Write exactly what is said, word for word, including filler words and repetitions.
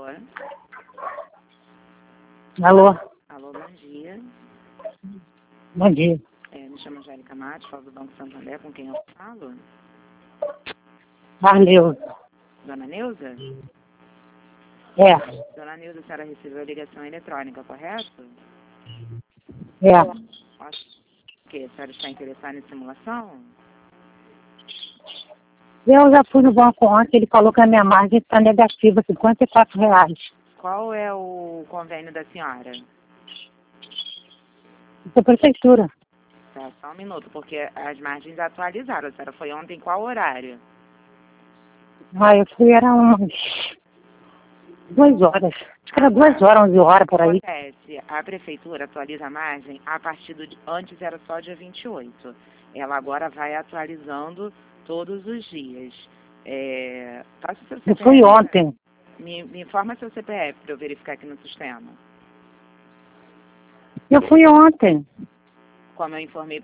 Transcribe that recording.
Alô? Alô, bom dia. Bom dia. É, me chamo Angélica Matos, falo do Banco Santander, com quem eu falo? Arleusa. Dona Neuza? É, Dona Neuza, a senhora recebeu a ligação eletrônica, correto? é. O que? A senhora está interessada em simulação? Eu já fui no banco ontem, ele falou que a minha margem está negativa, cinquenta e quatro reais. Qual é o convênio da senhora? Da prefeitura. Tá, só um minuto, porque as margens atualizaram. A senhora foi ontem em qual horário? Ah, eu fui, era umas duas horas. Acho que era duas horas, onze horas, por aí. Acontece, a prefeitura atualiza a margem a partir do... Antes era só dia vinte e oito. Ela agora vai atualizando todos os dias. É... Passa o seu C P F. Eu fui ontem. Me, me informa seu C P F para eu verificar aqui no sistema. Eu fui ontem. Como eu informei